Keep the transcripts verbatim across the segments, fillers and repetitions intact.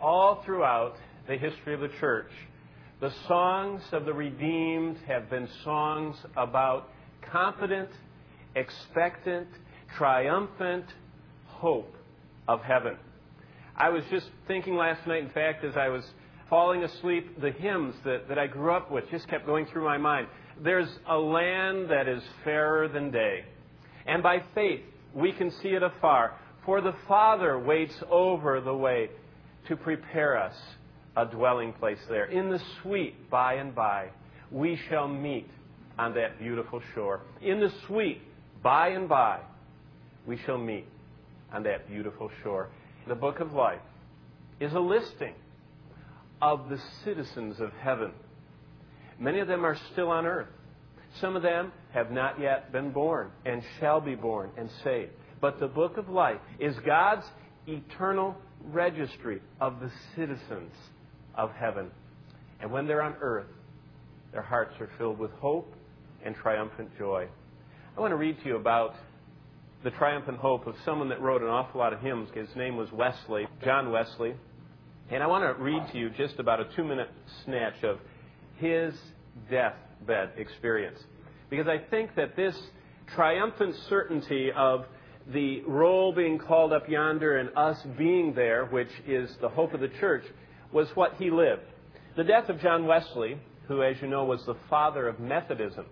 all throughout the history of the church, the songs of the redeemed have been songs about confident, expectant, triumphant hope of heaven. I was just thinking last night, in fact, as I was falling asleep, the hymns that, that I grew up with just kept going through my mind. There's a land that is fairer than day, and by faith we can see it afar, for the Father waits over the way to prepare us a dwelling place there. In the sweet by and by, we shall meet on that beautiful shore. In the sweet by and by, we shall meet on that beautiful shore. The book of life is a listing of the citizens of heaven. Many of them are still on earth. Some of them have not yet been born and shall be born and saved. But the book of life is God's eternal registry of the citizens of heaven. And when they're on earth, their hearts are filled with hope and triumphant joy. I want to read to you about the triumphant hope of someone that wrote an awful lot of hymns. His name was Wesley, John Wesley. And I want to read to you just about a two-minute snatch of his deathbed experience. Because I think that this triumphant certainty of the roll being called up yonder and us being there, which is the hope of the church, was what he lived. The death of John Wesley, who, as you know, was the father of Methodism.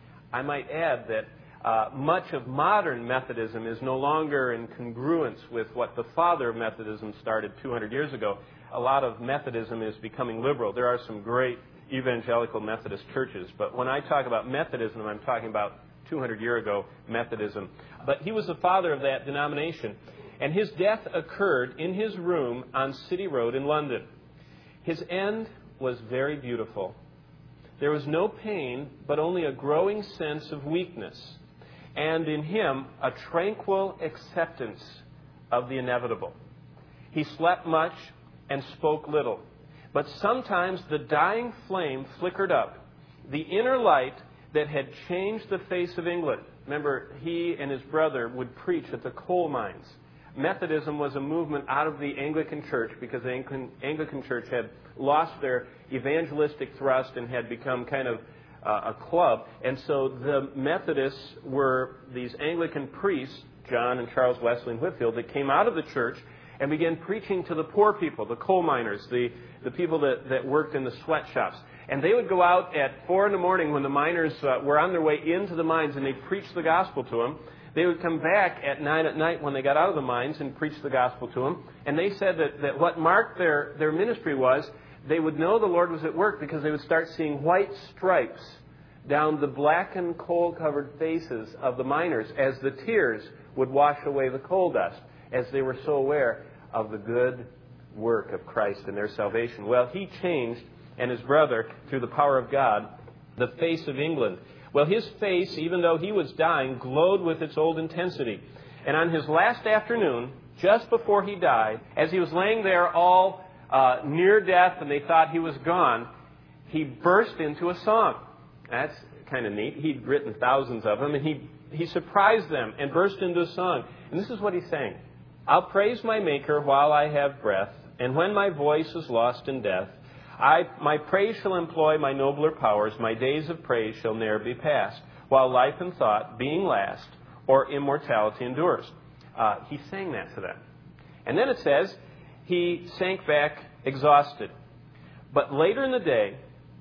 I might add that uh, much of modern Methodism is no longer in congruence with what the father of Methodism started two hundred years ago. A lot of Methodism is becoming liberal. There are some great evangelical Methodist churches, but when I talk about Methodism, I'm talking about two hundred years ago Methodism. But he was the father of that denomination, and his death occurred in his room on City Road in London. His end was very beautiful. There was no pain, but only a growing sense of weakness, and in him a tranquil acceptance of the inevitable. He slept much and spoke little, but sometimes the dying flame flickered up, the inner light that had changed the face of England. Remember, he and his brother would preach at the coal mines. Methodism was a movement out of the Anglican Church because the Anglican Church had lost their evangelistic thrust and had become kind of uh, a club. And so the Methodists were these Anglican priests, John and Charles Wesley and Whitefield, that came out of the church and began preaching to the poor people, the coal miners, the, the people that, that worked in the sweatshops. And they would go out at four in the morning when the miners uh, were on their way into the mines, and they'd preach the gospel to them. They would come back at nine at night when they got out of the mines and preach the gospel to them. And they said that, that what marked their, their ministry was they would know the Lord was at work because they would start seeing white stripes down the blackened, coal-covered faces of the miners as the tears would wash away the coal dust, as they were so aware of the good work of Christ and their salvation. Well, he changed, and his brother, through the power of God, the face of England. Well, his face, even though he was dying, glowed with its old intensity. And on his last afternoon, just before he died, as he was laying there all uh, near death and they thought he was gone, he burst into a song. That's kind of neat. He'd written thousands of them, and he, he surprised them and burst into a song. And this is what he sang. I'll praise my Maker while I have breath, and when my voice is lost in death, I, my praise shall employ my nobler powers, my days of praise shall ne'er be past, while life and thought, being last, or immortality endures. Uh, he sang that to them. And then it says, he sank back exhausted. But later in the day,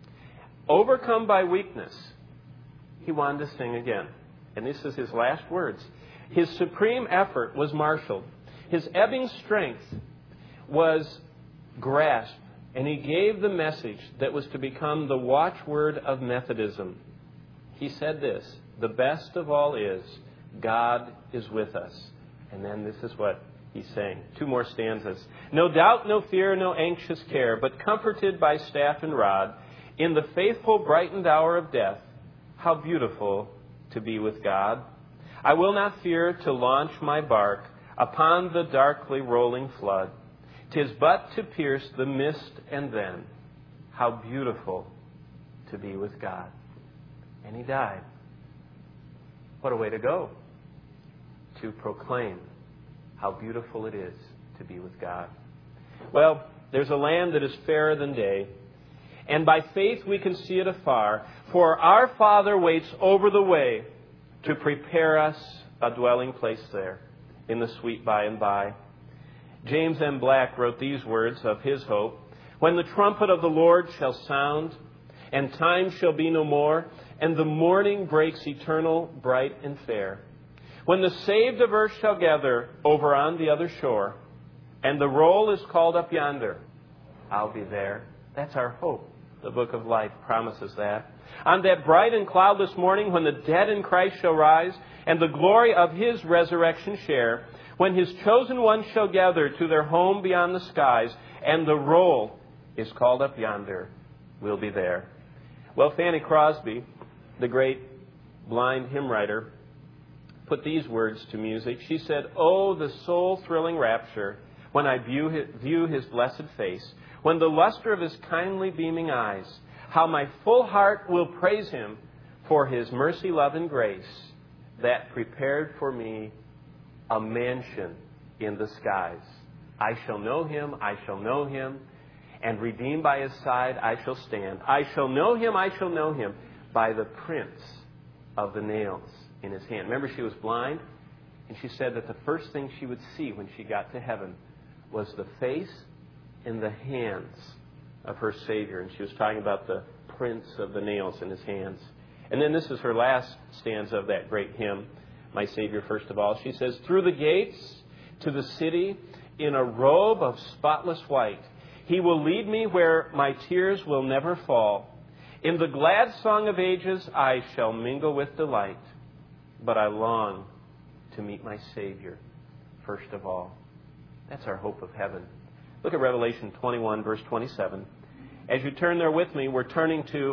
overcome by weakness, he wanted to sing again. And this is his last words. His supreme effort was marshaled. His ebbing strength was grasped. And he gave the message that was to become the watchword of Methodism. He said this, the best of all is, God is with us. And then this is what he sang. Two more stanzas. No doubt, no fear, no anxious care, but comforted by staff and rod, in the faithful brightened hour of death, how beautiful to be with God. I will not fear to launch my bark upon the darkly rolling flood. 'Tis but to pierce the mist, and then how beautiful to be with God. And he died. What a way to go, to proclaim how beautiful it is to be with God. Well, There's a land that is fairer than day. And by faith we can see it afar. For our Father waits over the way to prepare us a dwelling place there in the sweet by and by. James M. Black wrote these words of his hope. When the trumpet of the Lord shall sound, and time shall be no more, and the morning breaks eternal, bright and fair. When the saved of earth shall gather over on the other shore, and the roll is called up yonder, I'll be there. That's our hope. The book of life promises that. On that bright and cloudless morning, when the dead in Christ shall rise, and the glory of His resurrection share, when His chosen ones shall gather to their home beyond the skies, and the roll is called up yonder, we'll be there. Well, Fanny Crosby, the great blind hymn writer, put these words to music. She said, "Oh, the soul-thrilling rapture when I view his, view his blessed face, when the luster of His kindly beaming eyes, how my full heart will praise Him for His mercy, love, and grace that prepared for me a mansion in the skies. I shall know Him, I shall know Him, and redeemed by His side I shall stand. I shall know Him, I shall know Him, by the prints of the nails in His hand." Remember, she was blind, and she said that the first thing she would see when she got to heaven was the face and the hands of her Savior. And she was talking about the prints of the nails in His hands. And then this is her last stanza of that great hymn, My Savior First of All. She says, "Through the gates to the city in a robe of spotless white, He will lead me where my tears will never fall. In the glad song of ages I shall mingle with delight. But I long to meet my Savior first of all." That's our hope of heaven. Look at Revelation twenty-one, verse twenty-seven. As you turn there with me, we're turning to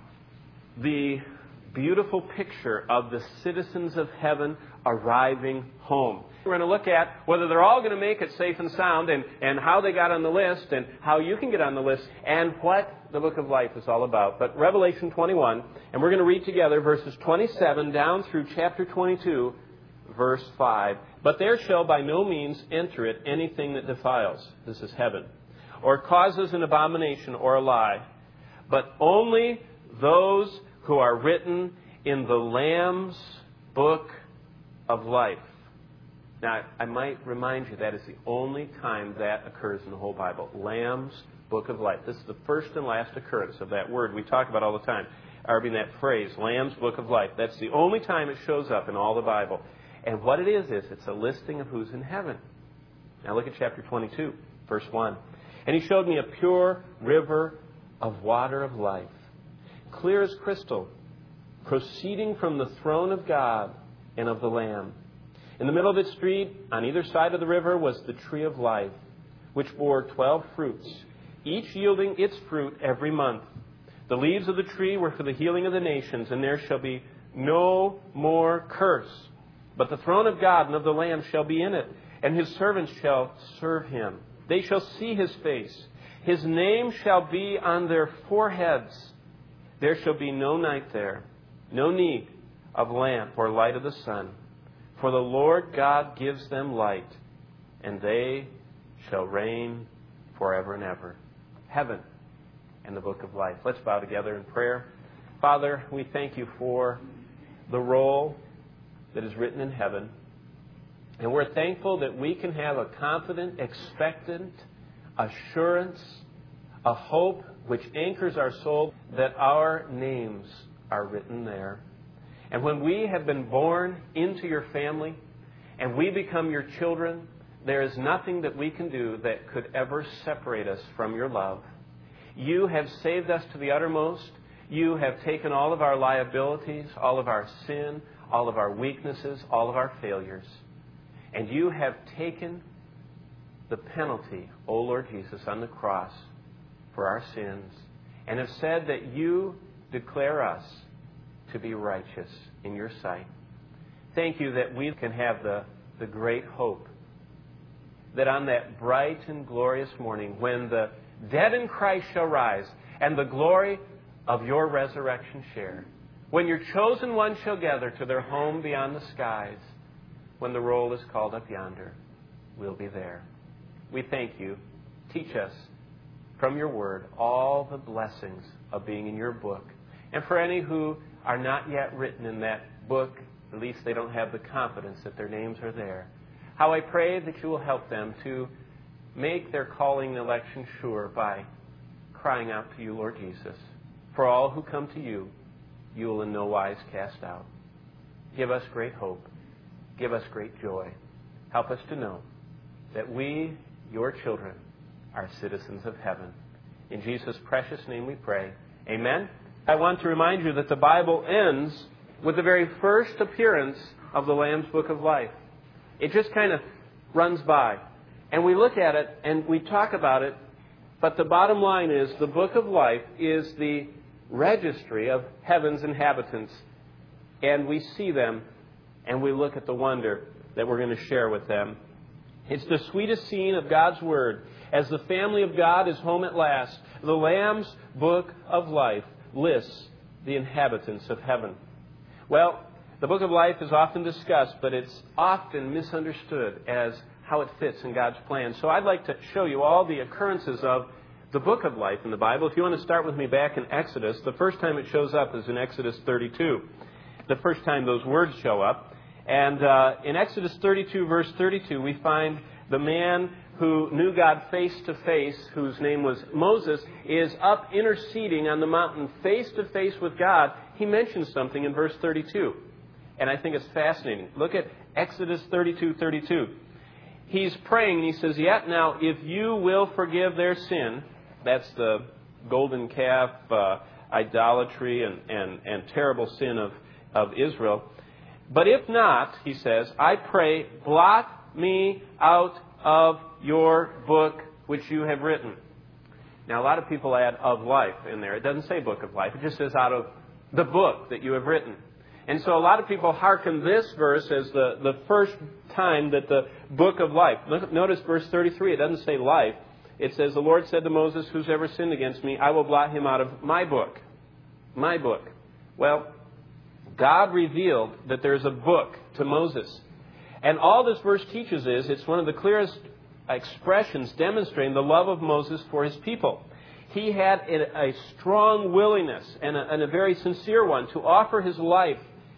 the beautiful picture of the citizens of heaven arriving home. We're going to look at whether they're all going to make it safe and sound, and, and how they got on the list, and how you can get on the list, and what the book of life is all about. But Revelation twenty-one, and we're going to read together verses twenty-seven down through chapter twenty-two, verse five. "But there shall by no means enter it anything that defiles," this is heaven, "or causes an abomination or a lie, but only those who are written in the Lamb's book of life." Now, I might remind you that is the only time that occurs in the whole Bible. Lamb's book of life. This is the first and last occurrence of that word we talk about all the time. Or being that phrase, Lamb's book of life. That's the only time it shows up in all the Bible. And what it is, is it's a listing of who's in heaven. Now look at chapter twenty-two, verse one. "And He showed me a pure river of water of life, clear as crystal, proceeding from the throne of God and of the Lamb. In the middle of its street, on either side of the river, was the tree of life, which bore twelve fruits, each yielding its fruit every month. The leaves of the tree were for the healing of the nations, and there shall be no more curse. But the throne of God and of the Lamb shall be in it, and His servants shall serve Him. They shall see His face. His name shall be on their foreheads. There shall be no night there, no need of lamp or light of the sun. For the Lord God gives them light, and they shall reign forever and ever." Heaven and the book of life. Let's bow together in prayer. Father, we thank You for the roll that is written in heaven. And we're thankful that we can have a confident, expectant assurance, a hope which anchors our soul that our names are written there. And when we have been born into Your family and we become Your children, there is nothing that we can do that could ever separate us from Your love. You have saved us to the uttermost. You have taken all of our liabilities, all of our sin, all of our weaknesses, all of our failures. And You have taken the penalty, O Lord Jesus, on the cross for our sins, and have said that You declare us to be righteous in Your sight. Thank You that we can have the, the great hope that on that bright and glorious morning, when the dead in Christ shall rise, and the glory of Your resurrection share, when Your chosen ones shall gather to their home beyond the skies, when the roll is called up yonder, we'll be there. We thank You. Teach us from your word all the blessings of being in your book. And for any who are not yet written in that book, at least they don't have the confidence that their names are there, how I pray that you will help them to make their calling and election sure by crying out to you, Lord Jesus. For all who come to you, you will in no wise cast out. Give us great hope. Give us great joy. Help us to know that we, your children, are citizens of heaven. In Jesus' precious name we pray. Amen. I want to remind you that the Bible ends with the very first appearance of the Lamb's Book of Life. It just kind of runs by. And we look at it and we talk about it, but the bottom line is the Book of Life is the registry of heaven's inhabitants. And we see them and we look at the wonder that we're going to share with them. It's the sweetest scene of God's Word. As the family of God is home at last, the Lamb's Book of Life lists the inhabitants of heaven. Well, the Book of Life is often discussed, but it's often misunderstood as how it fits in God's plan. So I'd like to show you all the occurrences of the Book of Life in the Bible. If you want to start with me back in Exodus, the first time it shows up is in Exodus thirty-two. The first time those words show up. And uh, in Exodus thirty-two, verse thirty-two, we find the man who knew God face to face, whose name was Moses, is up interceding on the mountain face to face with God. He mentions something in verse thirty-two. And I think it's fascinating. Look at Exodus thirty-two, thirty-two. He's praying and he says, Yet now, if you will forgive their sin, that's the golden calf, uh, idolatry and, and, and terrible sin of, of Israel. But if not, he says, I pray, blot me out of your book which you have written. Now, a lot of people add of life in there. It doesn't say book of life. It just says out of the book that you have written. And so a lot of people hearken this verse as the, the first time that the book of life. Look, notice verse thirty-three. It doesn't say life. It says, the Lord said to Moses, who's ever sinned against me, I will blot him out of my book. My book. Well, God revealed that there's a book to Moses. And all this verse teaches is, it's one of the clearest expressions demonstrating the love of Moses for his people. He had a strong willingness, and a, and a very sincere one, to offer his life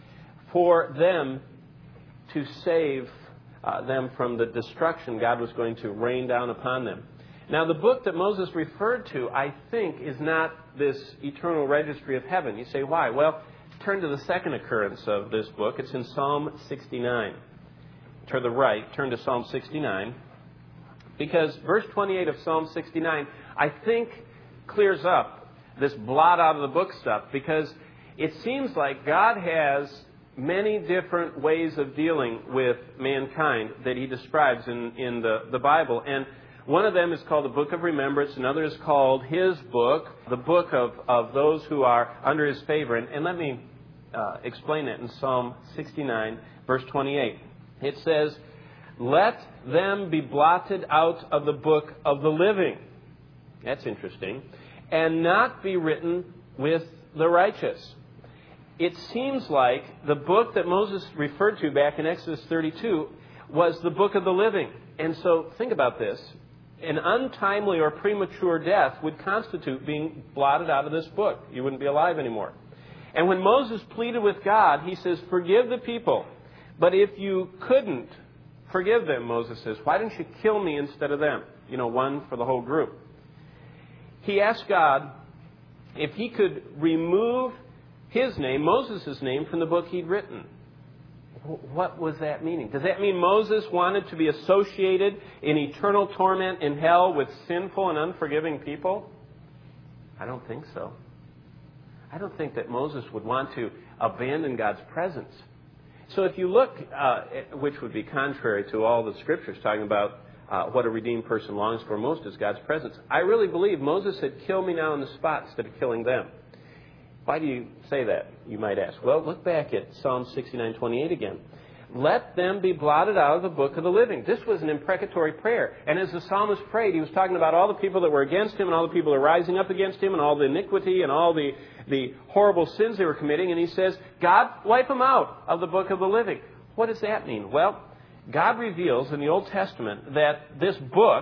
for them to save uh, them from the destruction God was going to rain down upon them. Now, the book that Moses referred to, I think, is not this eternal registry of heaven. You say, why? Well, turn to the second occurrence of this book. It's in Psalm sixty-nine. To the right, turn to Psalm sixty-nine. Because verse twenty-eight of Psalm sixty-nine, I think, clears up this blot out of the book stuff. Because it seems like God has many different ways of dealing with mankind that he describes in, in the, the Bible. And one of them is called the Book of Remembrance. Another is called his book, the book of, of those who are under his favor. And, and let me uh, explain it in Psalm sixty-nine, verse twenty-eight. It says, let them be blotted out of the book of the living. That's interesting. And not be written with the righteous. It seems like the book that Moses referred to back in Exodus thirty-two was the book of the living. And so think about this. An untimely or premature death would constitute being blotted out of this book. You wouldn't be alive anymore. And when Moses pleaded with God, he says, forgive the people. But if you couldn't forgive them, Moses says, why didn't you kill me instead of them? You know, one for the whole group. He asked God if he could remove his name, Moses' name, from the book he'd written. What was that meaning? Does that mean Moses wanted to be associated in eternal torment in hell with sinful and unforgiving people? I don't think so. I don't think that Moses would want to abandon God's presence. So if you look, uh, which would be contrary to all the scriptures talking about uh, what a redeemed person longs for most is God's presence, I really believe Moses said, kill me now on the spot instead of killing them. Why do you say that, you might ask? Well, look back at Psalm sixty-nine twenty-eight again. Let them be blotted out of the book of the living. This was an imprecatory prayer. And as the psalmist prayed, he was talking about all the people that were against him and all the people that were rising up against him and all the iniquity and all the, the horrible sins they were committing. And he says, God, wipe them out of the book of the living. What does that mean? Well, God reveals in the Old Testament that this book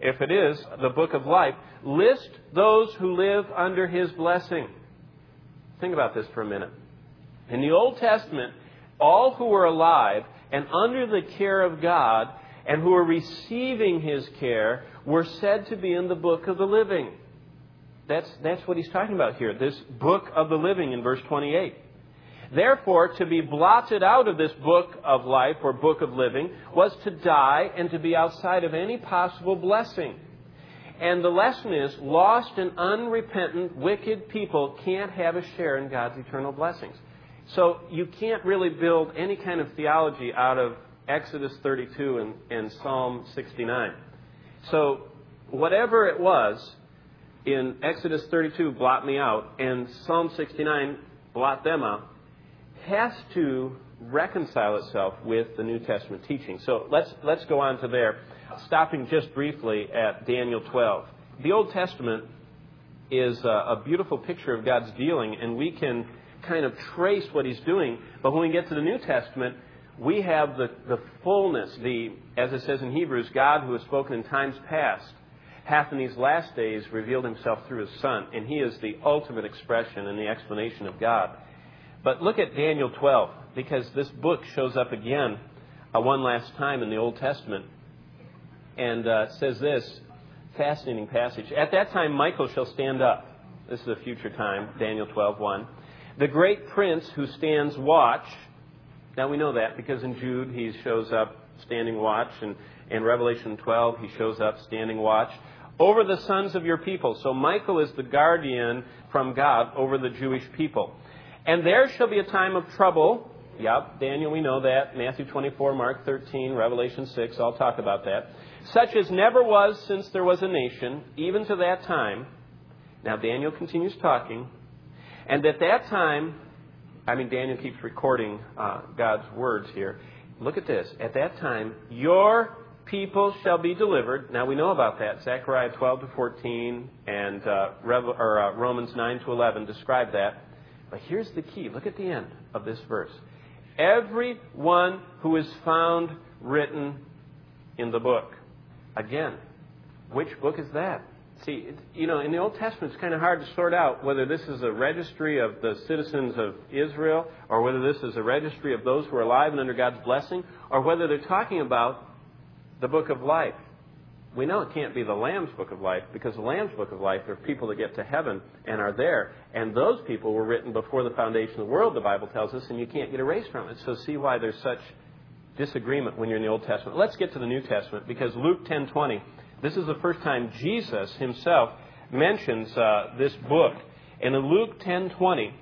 if it is the book of life, list those who live under His blessing. Think about this for a minute. In the Old Testament, all who were alive and under the care of God and who were receiving His care were said to be in the book of the living. That's, that's what he's talking about here, this book of the living in verse twenty-eight. Therefore, to be blotted out of this book of life or book of living was to die and to be outside of any possible blessing. And the lesson is, lost and unrepentant, wicked people can't have a share in God's eternal blessings. So you can't really build any kind of theology out of Exodus thirty-two and, and Psalm sixty-nine. So whatever it was in Exodus thirty-two, blot me out, and Psalm sixty-nine, blot them out, has to reconcile itself with the New Testament teaching. So let's let's go on to there, stopping just briefly at Daniel twelve. The Old Testament is a, a beautiful picture of God's dealing, and we can kind of trace what He's doing. But when we get to the New Testament, we have the, the fullness, the, as it says in Hebrews, God who has spoken in times past hath in these last days revealed Himself through His Son, and He is the ultimate expression and the explanation of God. But look at Daniel twelve, because this book shows up again uh, one last time in the Old Testament. And uh, it says this, fascinating passage. At that time Michael shall stand up. This is a future time, Daniel twelve one. The great prince who stands watch. Now we know that because in Jude he shows up standing watch, and in Revelation twelve he shows up standing watch over the sons of your people. So Michael is the guardian from God over the Jewish people. And there shall be a time of trouble. Yep, Daniel, we know that. Matthew twenty-four, Mark thirteen, Revelation six, I'll talk about that. Such as never was since there was a nation, even to that time. Now Daniel continues talking. And at that time, I mean, Daniel keeps recording uh, God's words here. Look at this. At that time, your people shall be delivered. Now we know about that. Zechariah twelve to fourteen and uh, Revel- or, uh, Romans nine to eleven describe that. But here's the key. Look at the end of this verse. Every one who is found written in the book. Again, which book is that? See, it, you know, in the Old Testament, it's kind of hard to sort out whether this is a registry of the citizens of Israel or whether this is a registry of those who are alive and under God's blessing, or whether they're talking about the book of life. We know it can't be the Lamb's book of life, because the Lamb's book of life are people that get to heaven and are there. And those people were written before the foundation of the world, the Bible tells us, and you can't get erased from it. So see why there's such disagreement when you're in the Old Testament. Let's get to the New Testament, because Luke ten twenty, this is the first time Jesus Himself mentions uh, this book. And in Luke ten twenty,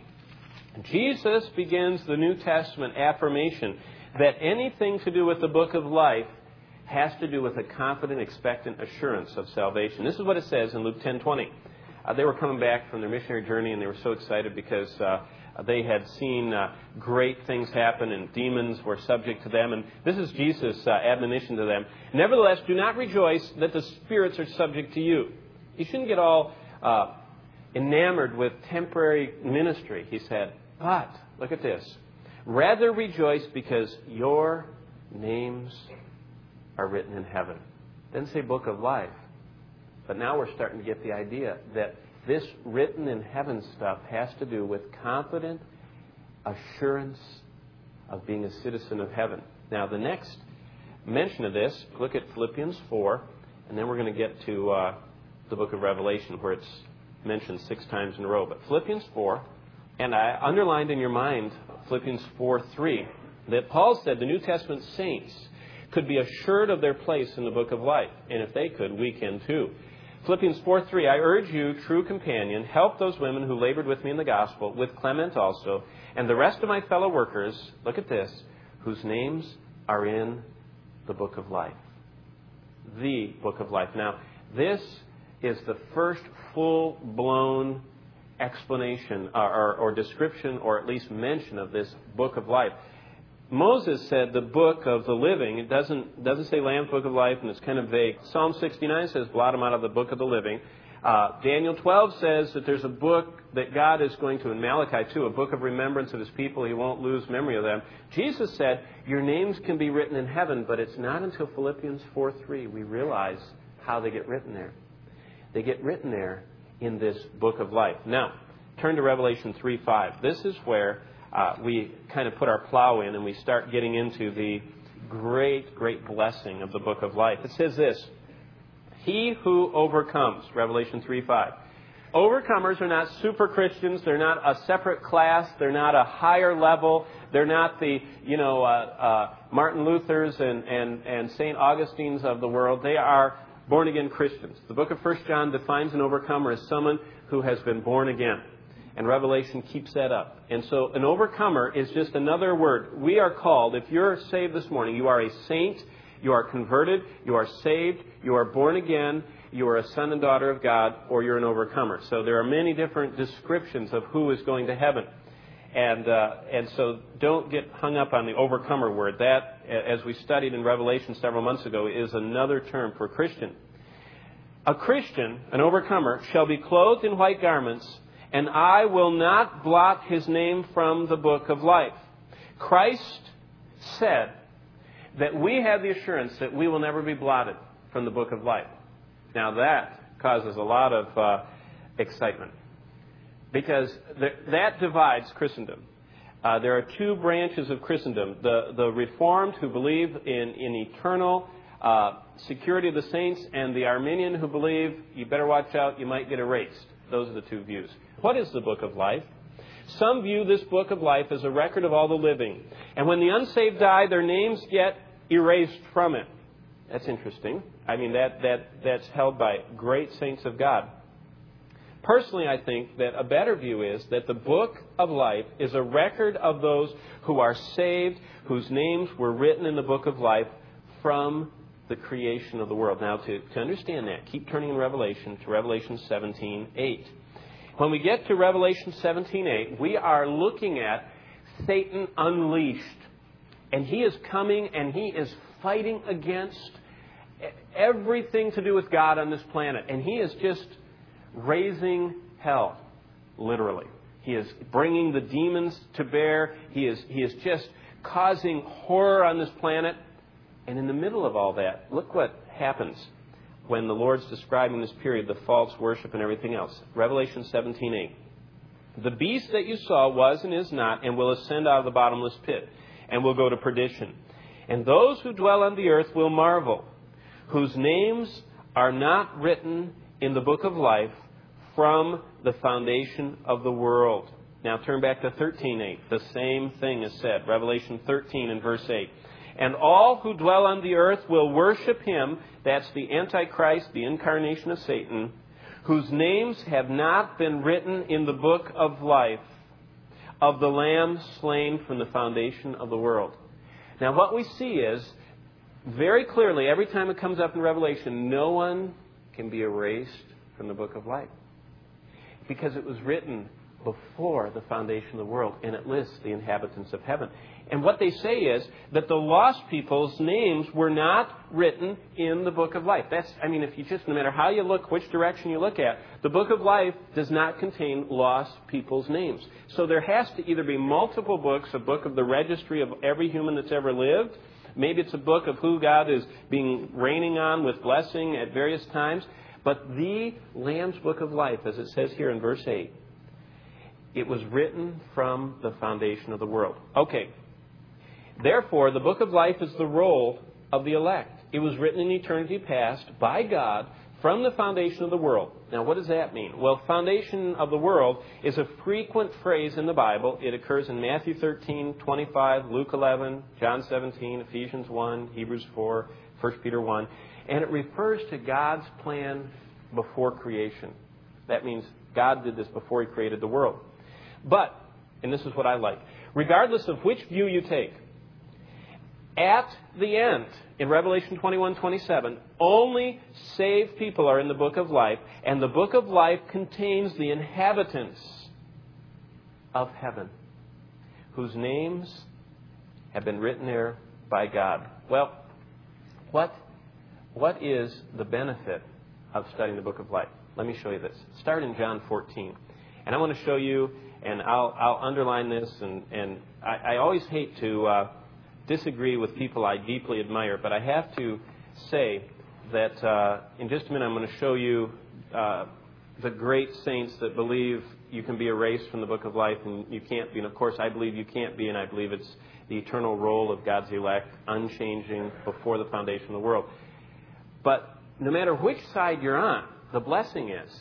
Jesus begins the New Testament affirmation that anything to do with the book of life has to do with a confident, expectant assurance of salvation. This is what it says in Luke ten twenty. Uh, they were coming back from their missionary journey, and they were so excited because uh, they had seen uh, great things happen, and demons were subject to them. And this is Jesus' uh, admonition to them. Nevertheless, do not rejoice that the spirits are subject to you. You shouldn't get all uh, enamored with temporary ministry, he said. But, look at this. Rather rejoice because your names are written in heaven. Didn't say book of life. But now we're starting to get the idea that this written in heaven stuff has to do with confident assurance of being a citizen of heaven. Now, the next mention of this, look at Philippians four, and then we're going to get to uh, the book of Revelation, where it's mentioned six times in a row. But Philippians four, and I underlined in your mind Philippians four three, that Paul said the New Testament saints could be assured of their place in the book of life. And if they could, we can too. Philippians four three, I urge you, true companion, help those women who labored with me in the gospel, with Clement also, and the rest of my fellow workers, look at this, whose names are in the book of life. The book of life. Now, this is the first full-blown explanation or, or, or description, or at least mention of this book of life. Moses said the book of the living. It doesn't doesn't say Lamb's book of life, and it's kind of vague. Psalm sixty-nine says blot him out of the book of the living. Uh, Daniel twelve says that there's a book that God is going to, in Malachi too, a book of remembrance of His people. He won't lose memory of them. Jesus said your names can be written in heaven, but it's not until Philippians four three we realize how they get written there. They get written there in this book of life. Now, turn to Revelation three five. This is where uh, we kind of put our plow in and we start getting into the great, great blessing of the book of life. It says this, he who overcomes, Revelation three five. Overcomers are not super Christians. They're not a separate class. They're not a higher level. They're not the, you know, uh, uh, Martin Luther's and, and, and Saint Augustine's of the world. They are born-again Christians. The book of First John defines an overcomer as someone who has been born again. And Revelation keeps that up. And so an overcomer is just another word. We are called, if you're saved this morning, you are a saint, you are converted, you are saved, you are born again, you are a son and daughter of God, or you're an overcomer. So there are many different descriptions of who is going to heaven. And uh, and so don't get hung up on the overcomer word. That, as we studied in Revelation several months ago, is another term for Christian. A Christian, an overcomer, shall be clothed in white garments, and I will not blot his name from the book of life. Christ said that we have the assurance that we will never be blotted from the book of life. Now that causes a lot of uh, excitement, because th- that divides Christendom. Uh, there are two branches of Christendom. The, the Reformed, who believe in, in eternal uh, security of the saints, and the Arminian, who believe you better watch out, you might get erased. Those are the two views. What is the book of life? Some view this book of life as a record of all the living. And when the unsaved die, their names get erased from it. That's interesting. I mean, that, that that's held by great saints of God. Personally, I think that a better view is that the book of life is a record of those who are saved, whose names were written in the book of life from the creation of the world. Now, to, to understand that, keep turning in Revelation to Revelation seventeen eight. When we get to Revelation seventeen eight, we are looking at Satan unleashed. And he is coming and he is fighting against everything to do with God on this planet. And he is just raising hell, literally. He is bringing the demons to bear. He is, he is just causing horror on this planet. And in the middle of all that, look what happens when the Lord's describing this period, the false worship and everything else. Revelation seventeen eight. The beast that you saw was and is not, and will ascend out of the bottomless pit, and will go to perdition. And those who dwell on the earth will marvel, whose names are not written in the book of life from the foundation of the world. Now turn back to thirteen eight. The same thing is said. Revelation thirteen and verse eight. And all who dwell on the earth will worship him, that's the Antichrist, the incarnation of Satan, whose names have not been written in the book of life of the Lamb slain from the foundation of the world. Now what we see is, very clearly, every time it comes up in Revelation, no one can be erased from the book of life, because it was written before the foundation of the world, and it lists the inhabitants of heaven. And what they say is that the lost people's names were not written in the book of life. That's, I mean, if you just, no matter how you look, which direction you look at, the book of life does not contain lost people's names. So there has to either be multiple books, a book of the registry of every human that's ever lived. Maybe it's a book of who God is being raining on with blessing at various times. But the Lamb's book of life, as it says here in verse eight, it was written from the foundation of the world. Okay. Therefore, the book of life is the roll of the elect. It was written in eternity past by God from the foundation of the world. Now, what does that mean? Well, foundation of the world is a frequent phrase in the Bible. It occurs in Matthew thirteen, twenty-five, Luke eleven, John seventeen, Ephesians one, Hebrews four, First Peter one. And it refers to God's plan before creation. That means God did this before he created the world. But, and this is what I like, regardless of which view you take, at the end, in Revelation twenty-one twenty-seven, only saved people are in the book of life, and the book of life contains the inhabitants of heaven, whose names have been written there by God. Well, what, what is the benefit of studying the book of life? Let me show you this. Start in John fourteen. And I want to show you, and I'll, I'll underline this, and, and I, I always hate to uh, disagree with people I deeply admire, but I have to say that uh, in just a minute I'm going to show you uh, the great saints that believe you can be erased from the book of life and you can't be. And of course, I believe you can't be, and I believe it's the eternal role of God's elect, unchanging before the foundation of the world. But no matter which side you're on, the blessing is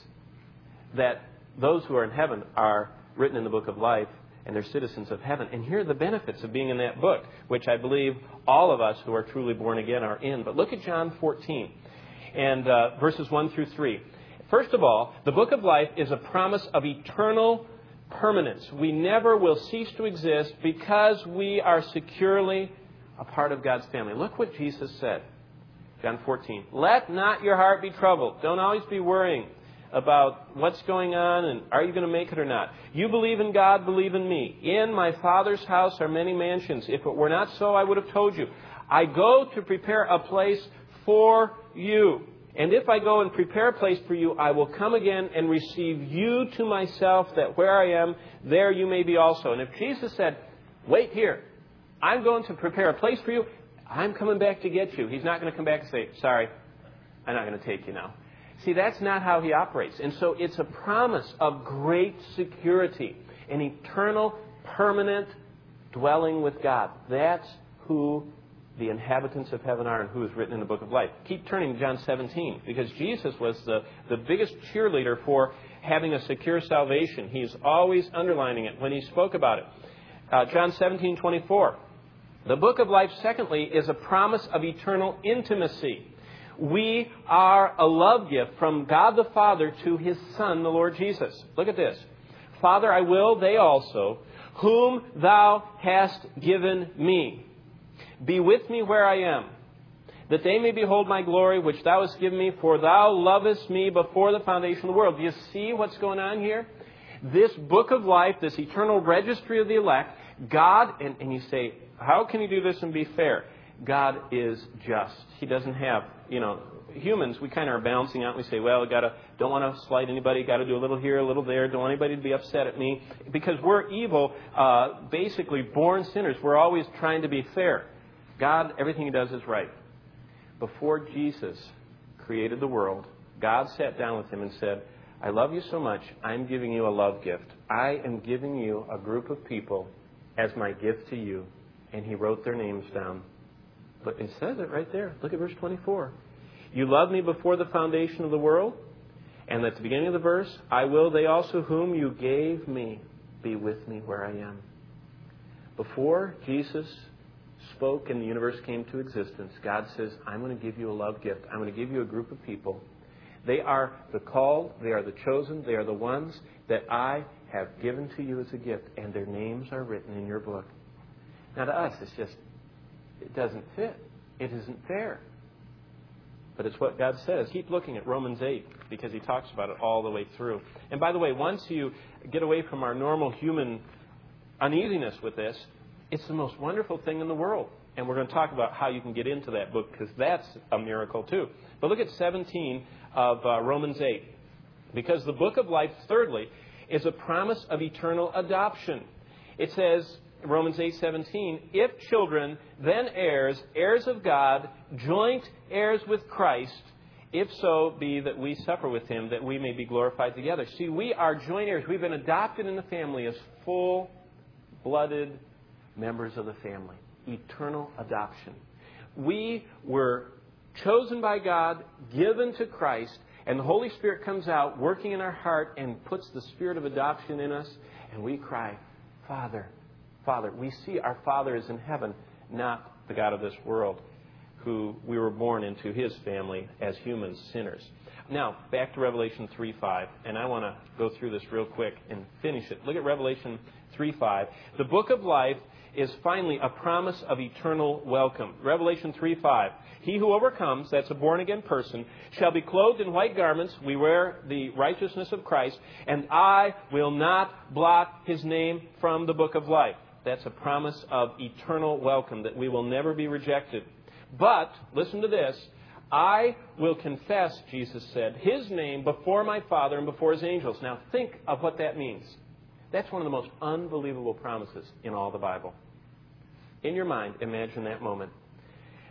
that those who are in heaven are written in the book of life, and they're citizens of heaven. And here are the benefits of being in that book, which I believe all of us who are truly born again are in. But look at John fourteen, and uh, verses one through three. First of all, the book of life is a promise of eternal permanence. We never will cease to exist because we are securely a part of God's family. Look what Jesus said. John fourteen. Let not your heart be troubled. Don't always be worrying about what's going on and are you going to make it or not. You believe in God, believe in me. In my Father's house are many mansions. If it were not so, I would have told you. I go to prepare a place for you. And if I go and prepare a place for you, I will come again and receive you to myself, that where I am, there you may be also. And if Jesus said, wait here, I'm going to prepare a place for you, I'm coming back to get you. He's not going to come back and say, sorry, I'm not going to take you now. See, that's not how He operates. And so it's a promise of great security, an eternal, permanent dwelling with God. That's who the inhabitants of heaven are and who is written in the book of life. Keep turning to John seventeen, because Jesus was the, the biggest cheerleader for having a secure salvation. He's always underlining it when He spoke about it. Uh, John seventeen twenty-four. The book of life, secondly, is a promise of eternal intimacy. We are a love gift from God the Father to His Son, the Lord Jesus. Look at this. Father, I will, they also, whom Thou hast given me, be with me where I am, that they may behold my glory, which Thou hast given me, for Thou lovest me before the foundation of the world. Do you see what's going on here? This book of life, this eternal registry of the elect, God, and, and you say, how can He do this and be fair? God is just. He doesn't have, you know, humans, we kind of are balancing out and we say, well, gotta, don't want to slight anybody, got to do a little here, a little there, don't want anybody to be upset at me. Because we're evil, uh, basically born sinners. We're always trying to be fair. God, everything He does is right. Before Jesus created the world, God sat down with Him and said, I love you so much, I'm giving you a love gift. I am giving you a group of people as my gift to you. And He wrote their names down. But it says it right there. Look at verse twenty-four. You loved me before the foundation of the world. And at the beginning of the verse, I will, they also whom you gave me, be with me where I am. Before Jesus spoke and the universe came to existence, God says, I'm going to give you a love gift. I'm going to give you a group of people. They are the called, they are the chosen, they are the ones that I have given to you as a gift, and their names are written in your book. Now to us, it's just, it doesn't fit. It isn't fair. But it's what God says. Keep looking at Romans eight, because He talks about it all the way through. And by the way, once you get away from our normal human uneasiness with this, it's the most wonderful thing in the world. And we're going to talk about how you can get into that book, because that's a miracle too. But look at seventeen of uh, Romans eight. Because the book of life, thirdly, is a promise of eternal adoption. It says, Romans eight seventeen, if children, then heirs, heirs of God, joint heirs with Christ, if so be that we suffer with Him, that we may be glorified together. See, we are joint heirs. We've been adopted in the family as full-blooded members of the family. Eternal adoption. We were chosen by God, given to Christ, and the Holy Spirit comes out, working in our heart, and puts the spirit of adoption in us, and we cry, Father, Father. We see our Father is in heaven, not the God of this world, who we were born into His family as human sinners. Now, back to Revelation three five, and I want to go through this real quick and finish it. Look at Revelation three five. The book of life is finally a promise of eternal welcome. Revelation three five. He who overcomes, that's a born-again person, shall be clothed in white garments. We wear the righteousness of Christ. And I will not blot his name from the book of life. That's a promise of eternal welcome, that we will never be rejected. But, listen to this, I will confess, Jesus said, his name before my Father and before his angels. Now think of what that means. That's one of the most unbelievable promises in all the Bible. In your mind, imagine that moment.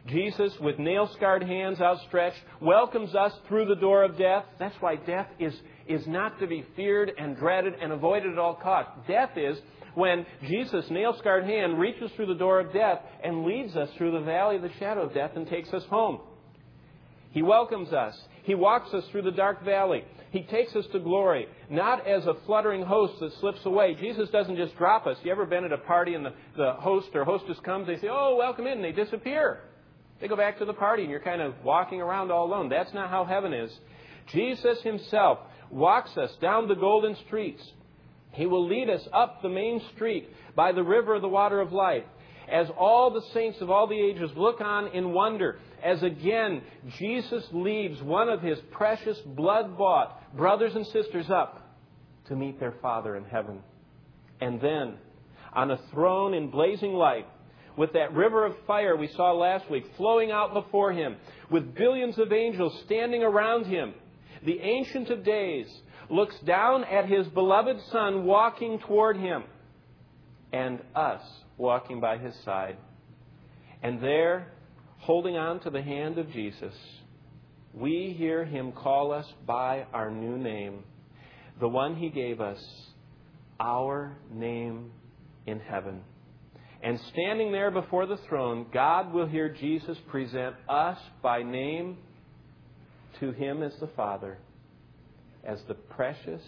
Jesus, with nail-scarred hands outstretched, welcomes us through the door of death. That's why death is, is not to be feared and dreaded and avoided at all costs. Death is when Jesus' nail-scarred hand reaches through the door of death and leads us through the valley of the shadow of death and takes us home. He welcomes us. He walks us through the dark valley. He takes us to glory, not as a fluttering host that slips away. Jesus doesn't just drop us. You ever been at a party and the, the host or hostess comes, they say, "Oh, welcome in," and they disappear. They go back to the party and you're kind of walking around all alone. That's not how heaven is. Jesus Himself walks us down the golden streets. He will lead us up the main street by the river of the water of life, as all the saints of all the ages look on in wonder, as again Jesus leads one of His precious blood-bought brothers and sisters up to meet their Father in heaven. And then, on a throne in blazing light, with that river of fire we saw last week flowing out before Him, with billions of angels standing around Him, the Ancient of Days looks down at His beloved Son walking toward Him, and us walking by His side. And there, holding on to the hand of Jesus, we hear Him call us by our new name, the one He gave us, our name in heaven. And standing there before the throne, God will hear Jesus present us by name to Him as the Father, as the precious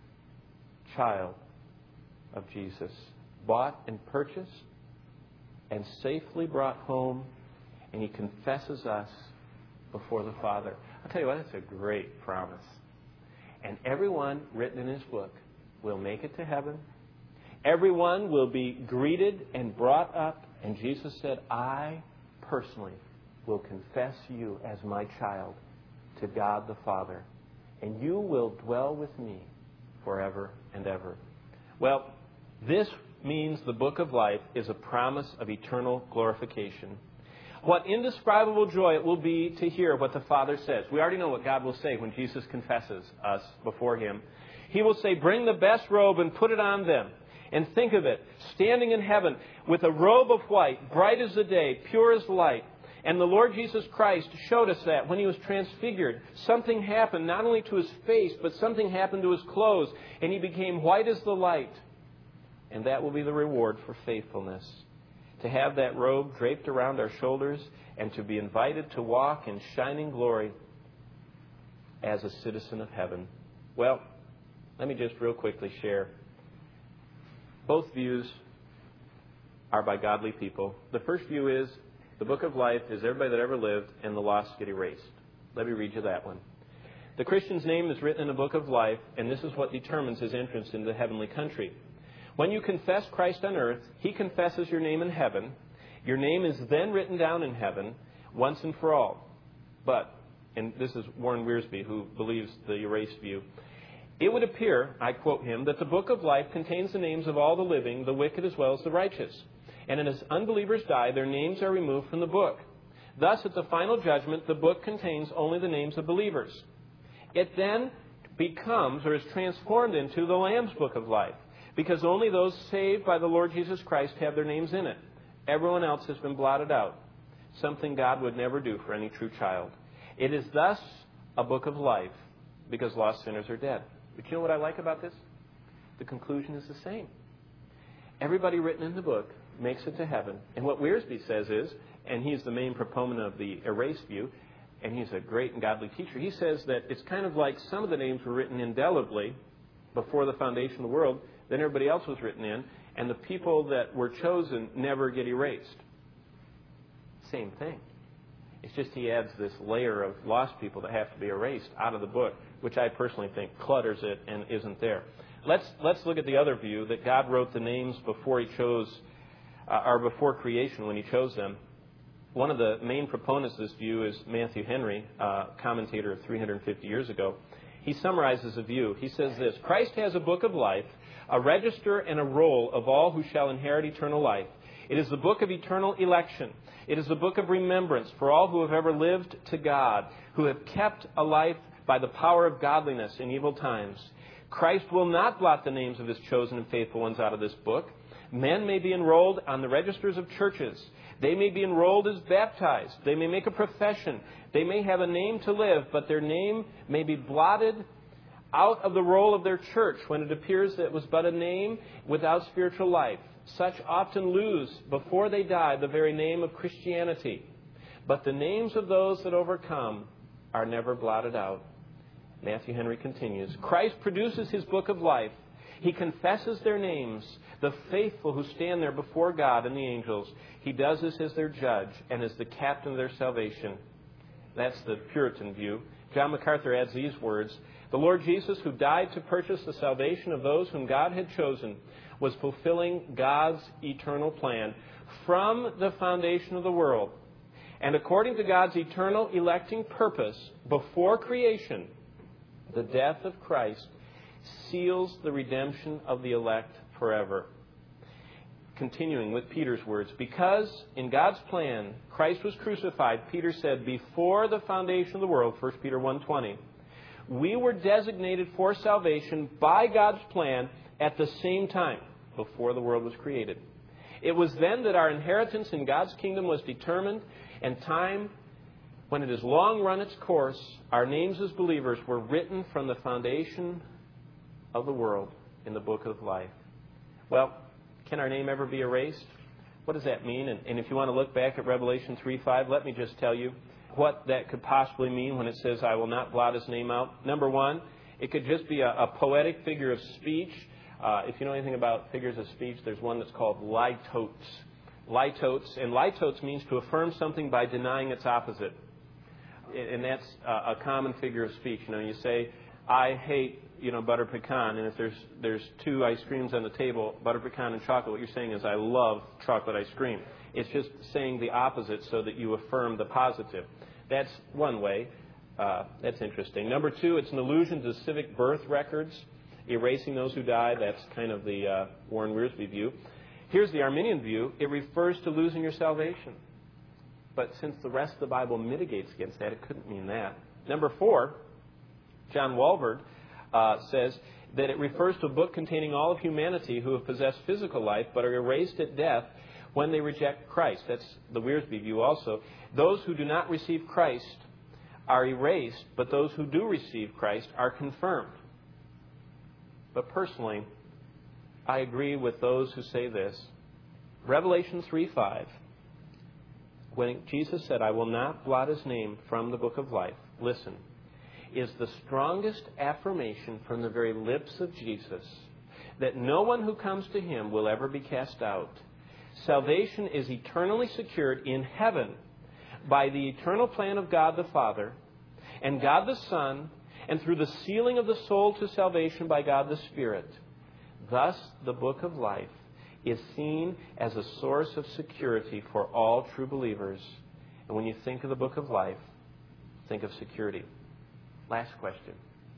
child of Jesus, bought and purchased and safely brought home, and He confesses us before the Father. I'll tell you what, that's a great promise. And everyone written in His book will make it to heaven. Everyone will be greeted and brought up. And Jesus said, "I personally will confess you as my child to God the Father, and you will dwell with me forever and ever." Well, this means the book of life is a promise of eternal glorification. What indescribable joy it will be to hear what the Father says. We already know what God will say when Jesus confesses us before Him. He will say, "Bring the best robe and put it on them." And think of it, standing in heaven with a robe of white, bright as the day, pure as light. And the Lord Jesus Christ showed us that when He was transfigured, something happened not only to His face, but something happened to His clothes. And He became white as the light. And that will be the reward for faithfulness. To have that robe draped around our shoulders and to be invited to walk in shining glory as a citizen of heaven. Well, let me just real quickly share. Both views are by godly people. The first view is the book of life is everybody that ever lived and the lost get erased. Let me read you that one. The Christian's name is written in the book of life, and this is what determines his entrance into the heavenly country. When you confess Christ on earth, He confesses your name in heaven. Your name is then written down in heaven once and for all. But, and this is Warren Wiersbe, who believes the erased view, it would appear, I quote him, that the book of life contains the names of all the living, the wicked as well as the righteous. And as unbelievers die, their names are removed from the book. Thus, at the final judgment, the book contains only the names of believers. It then becomes or is transformed into the Lamb's book of life, because only those saved by the Lord Jesus Christ have their names in it. Everyone else has been blotted out, something God would never do for any true child. It is thus a book of life, because lost sinners are dead. But you know what I like about this? The conclusion is the same. Everybody written in the book makes it to heaven. And what Wiersbe says is, and he's the main proponent of the erased view, and he's a great and godly teacher, he says that it's kind of like some of the names were written indelibly before the foundation of the world, then everybody else was written in, and the people that were chosen never get erased. Same thing. It's just he adds this layer of lost people that have to be erased out of the book, which I personally think clutters it and isn't there. Let's let's look at the other view, that God wrote the names before He chose, uh, or before creation when He chose them. One of the main proponents of this view is Matthew Henry, uh, commentator of three hundred fifty years ago. He summarizes the view. He says this: Christ has a book of life, a register and a roll of all who shall inherit eternal life. It is the book of eternal election. It is the book of remembrance for all who have ever lived to God, who have kept a life by the power of godliness in evil times. Christ will not blot the names of His chosen and faithful ones out of this book, Men may be enrolled on the registers of churches. They may be enrolled as baptized. They may make a profession. They may have a name to live, but their name may be blotted out of the roll of their church when it appears that it was but a name without spiritual life. Such often lose, before they die, the very name of Christianity. But the names of those that overcome are never blotted out. Matthew Henry continues, Christ produces His book of life. He confesses their names, the faithful who stand there before God and the angels. He does this as their judge and as the captain of their salvation. That's the Puritan view. John MacArthur adds these words, the Lord Jesus, who died to purchase the salvation of those whom God had chosen, was fulfilling God's eternal plan from the foundation of the world. And according to God's eternal electing purpose, before creation, the death of Christ seals the redemption of the elect forever. Continuing with Peter's words, because in God's plan Christ was crucified, Peter said, before the foundation of the world, First Peter one twenty, we were designated for salvation by God's plan at the same time, before the world was created. It was then that our inheritance in God's kingdom was determined, and time, when it has long run its course, our names as believers were written from the foundation of the world in the book of life. Well, can our name ever be erased? What does that mean? And, and if you want to look back at Revelation three five, let me just tell you what that could possibly mean when it says, I will not blot His name out. Number one, it could just be a, a poetic figure of speech. Uh, if you know anything about figures of speech, there's one that's called litotes. Litotes. And litotes means to affirm something by denying its opposite. And that's a common figure of speech. You know, you say, I hate, you know, butter pecan, and if there's there's two ice creams on the table, butter pecan and chocolate, what you're saying is, I love chocolate ice cream. It's just saying the opposite so that you affirm the positive. That's one way. Uh, that's interesting. Number two, it's an allusion to civic birth records, erasing those who died. That's kind of the uh, Warren Wiersbe view. Here's the Arminian view. It refers to losing your salvation. But since the rest of the Bible mitigates against that, it couldn't mean that. Number four, John Walvoord uh, says that it refers to a book containing all of humanity who have possessed physical life but are erased at death when they reject Christ. That's the Wiersbe view also. Those who do not receive Christ are erased, but those who do receive Christ are confirmed. But personally, I agree with those who say this. Revelation three five, when Jesus said, I will not blot His name from the book of life, listen, is the strongest affirmation from the very lips of Jesus that no one who comes to Him will ever be cast out. Salvation is eternally secured in heaven by the eternal plan of God the Father and God the Son, and through the sealing of the soul to salvation by God the Spirit. Thus, the book of life is seen as a source of security for all true believers. And when you think of the book of life, think of security. Last question.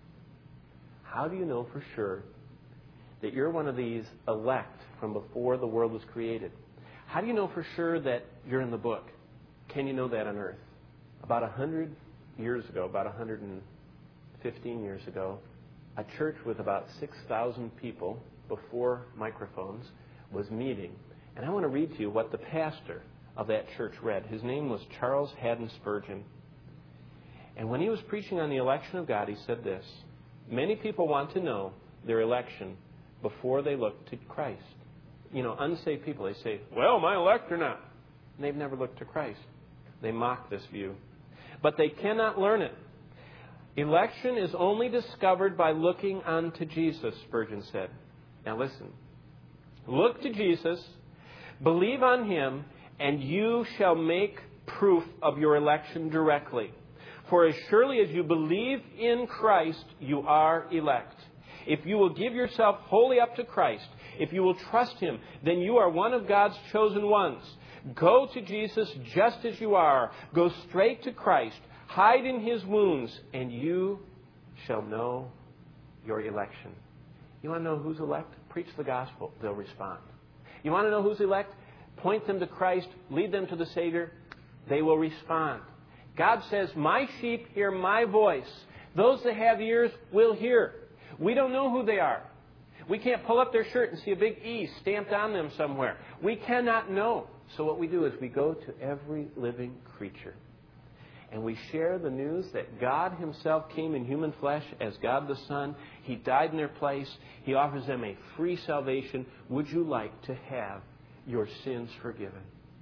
How do you know for sure that you're one of these elect from before the world was created? How do you know for sure that you're in the book? Can you know that on earth? About a hundred years ago, about one hundred fifteen years ago, a church with about six thousand people before microphones was meeting. And I want to read to you what the pastor of that church read. His name was Charles Haddon Spurgeon. And when he was preaching on the election of God, he said this: many people want to know their election before they look to Christ. You know, unsaved people, they say, well, am I elect or not? And they've never looked to Christ. They mock this view. But they cannot learn it. Election is only discovered by looking unto Jesus, Spurgeon said. Now listen. Look to Jesus, believe on Him, and you shall make proof of your election directly. For as surely as you believe in Christ, you are elect. If you will give yourself wholly up to Christ, if you will trust Him, then you are one of God's chosen ones. Go to Jesus just as you are. Go straight to Christ. Hide in His wounds, and you shall know your election. You want to know who's elect? Preach the gospel. They'll respond. You want to know who's elect? Point them to Christ. Lead them to the Savior. They will respond. God says, my sheep hear my voice. Those that have ears will hear. We don't know who they are. We can't pull up their shirt and see a big E stamped on them somewhere. We cannot know. So what we do is we go to every living creature. And we share the news that God Himself came in human flesh as God the Son. He died in their place. He offers them a free salvation. Would you like to have your sins forgiven?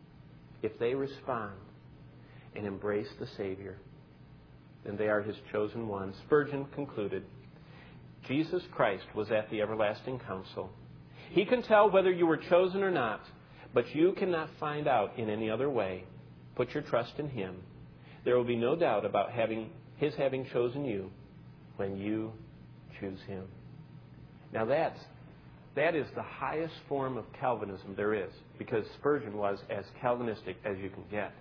If they respond and embrace the Savior, then they are His chosen ones. Spurgeon concluded, Jesus Christ was at the everlasting council. He can tell whether you were chosen or not, but you cannot find out in any other way. Put your trust in Him. There will be no doubt about having His having chosen you when you choose Him. Now that's, that is the highest form of Calvinism there is, because Spurgeon was as Calvinistic as you can get.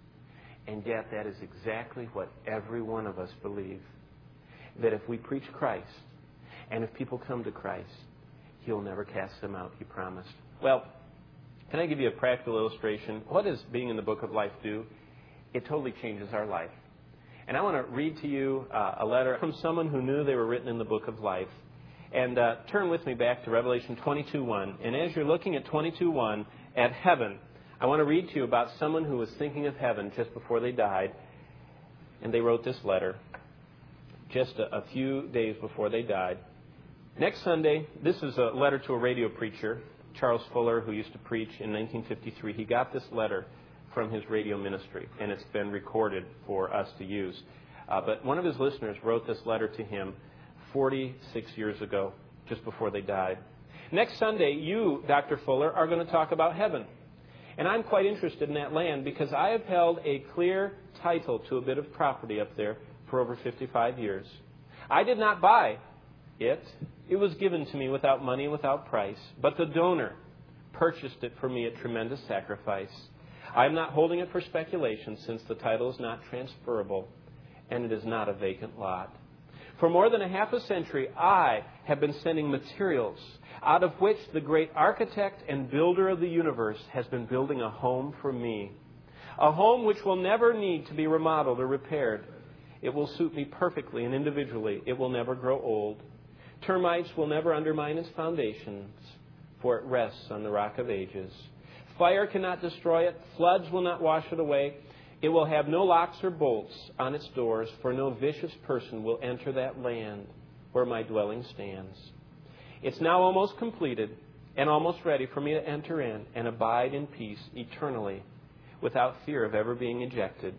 And yet that is exactly what every one of us believe. That if we preach Christ, and if people come to Christ, He'll never cast them out, He promised. Well, can I give you a practical illustration? What does being in the Book of Life do? It totally changes our life. And I want to read to you uh, a letter from someone who knew they were written in the Book of Life. And uh, turn with me back to Revelation twenty-two one. And as you're looking at twenty-two one, at heaven, I want to read to you about someone who was thinking of heaven just before they died. And they wrote this letter just a, a few days before they died. Next Sunday, this is a letter to a radio preacher, Charles Fuller, who used to preach in nineteen fifty-three. He got this letter from his radio ministry, and it's been recorded for us to use. Uh, but one of his listeners wrote this letter to him forty-six years ago, just before they died. Next Sunday, you, Doctor Fuller, are going to talk about heaven. And I'm quite interested in that land because I have held a clear title to a bit of property up there for over fifty-five years. I did not buy it. It was given to me without money, without price. But the donor purchased it for me at tremendous sacrifice. I am not holding it for speculation since the title is not transferable and it is not a vacant lot. For more than a half a century, I have been sending materials out of which the great architect and builder of the universe has been building a home for me. A home which will never need to be remodeled or repaired. It will suit me perfectly and individually. It will never grow old. Termites will never undermine its foundations, for it rests on the rock of ages. Fire cannot destroy it. Floods will not wash it away. It will have no locks or bolts on its doors, for no vicious person will enter that land where my dwelling stands. It's now almost completed and almost ready for me to enter in and abide in peace eternally without fear of ever being ejected.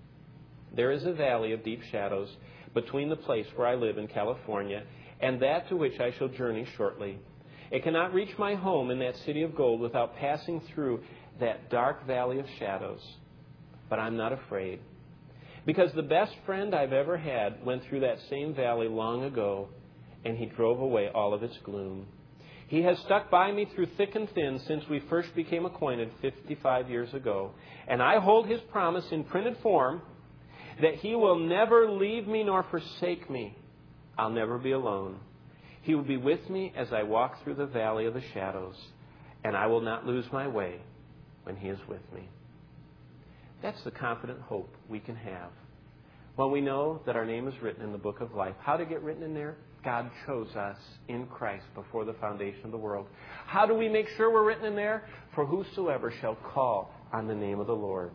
There is a valley of deep shadows between the place where I live in California and that to which I shall journey shortly. It cannot reach my home in that city of gold without passing through that dark valley of shadows. But I'm not afraid, because the best friend I've ever had went through that same valley long ago, and he drove away all of its gloom. He has stuck by me through thick and thin since we first became acquainted fifty-five years ago, and I hold his promise in printed form that he will never leave me nor forsake me. I'll never be alone. He will be with me as I walk through the valley of the shadows, and I will not lose my way when he is with me. That's the confident hope we can have when we know that our name is written in the book of life. How to get written in there? God chose us in Christ before the foundation of the world. How do we make sure we're written in there? For whosoever shall call on the name of the Lord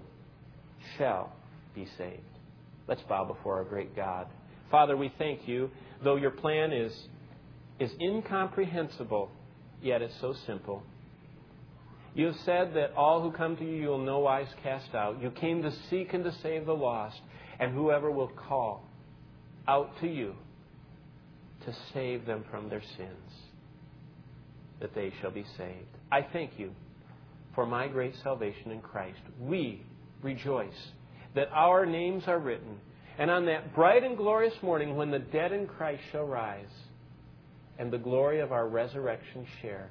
shall be saved. Let's bow before our great God. Father, we thank you, though your plan is, is incomprehensible, yet it's so simple. You have said that all who come to you, you will no wise cast out. You came to seek and to save the lost, and whoever will call out to you to save them from their sins, that they shall be saved. I thank you for my great salvation in Christ. We rejoice that our names are written, and on that bright and glorious morning when the dead in Christ shall rise and the glory of our resurrection share,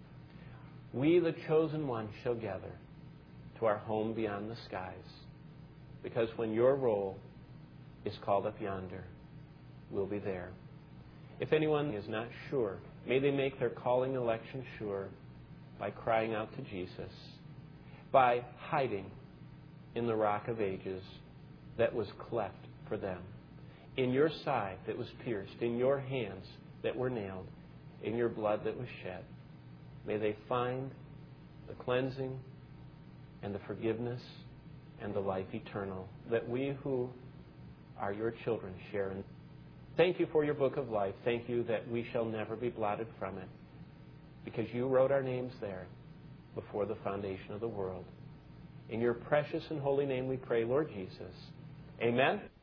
we, the chosen ones, shall gather to our home beyond the skies. Because when your roll is called up yonder, we'll be there. If anyone is not sure, may they make their calling election sure by crying out to Jesus, by hiding in the rock of ages that was cleft for them, in your side that was pierced, in your hands that were nailed, in your blood that was shed. May they find the cleansing and the forgiveness and the life eternal that we who are your children share in. Thank you for your book of life. Thank you that we shall never be blotted from it, because you wrote our names there before the foundation of the world. In your precious and holy name we pray, Lord Jesus. Amen.